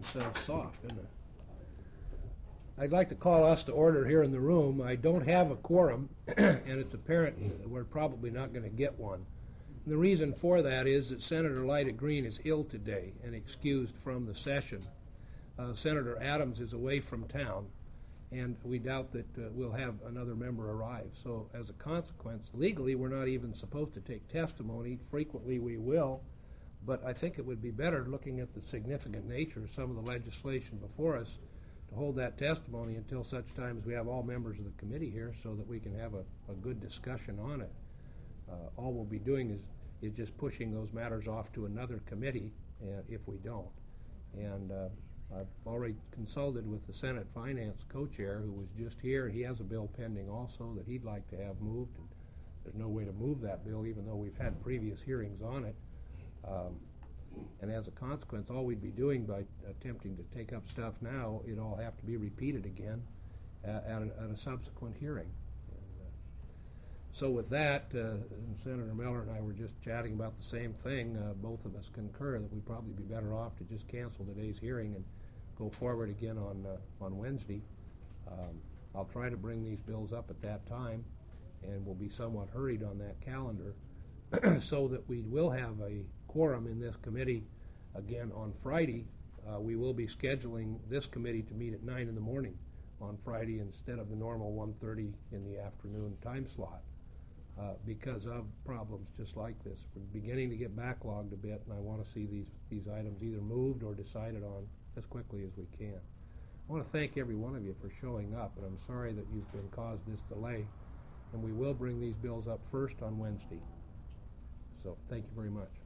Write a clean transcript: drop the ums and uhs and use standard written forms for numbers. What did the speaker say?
morning sounds soft, doesn't it? I'd like to call us to order here in the room. I don't have a quorum, and it's apparent that we're probably not going to get one. And the reason for that is that Senator Lyda Green is ill today and excused from the session. Senator Adams is away from town, and we doubt that we'll have another member arrive. So as a consequence, legally, we're not even supposed to take testimony. Frequently we will, but I think it would be better, looking at the significant nature of some of the legislation before us, to hold that testimony until such time as we have all members of the committee here so that we can have a good discussion on it. All we'll be doing is just pushing those matters off to another committee if we don't. And I've already consulted with the Senate Finance co-chair, who was just here. He has a bill pending also that he'd like to have moved. And there's no way to move that bill, even though we've had previous hearings on it. And as a consequence, all we'd be doing by attempting to take up stuff now, it'd all have to be repeated again at a subsequent hearing. So with that, Senator Miller and I were just chatting about the same thing. Both of us concur that we'd probably be better off to just cancel today's hearing and go forward again on Wednesday. I'll try to bring these bills up at that time, and we'll be somewhat hurried on that calendar so that we will have a quorum in this committee again on Friday. We will be scheduling this committee to meet at 9 in the morning on Friday instead of the normal 1:30 in the afternoon time slot. Because of problems just like this. We're beginning to get backlogged a bit, and I want to see these items either moved or decided on as quickly as we can. I want to thank every one of you for showing up, and I'm sorry that you've been caused this delay, and we will bring these bills up first on Wednesday. So thank you very much.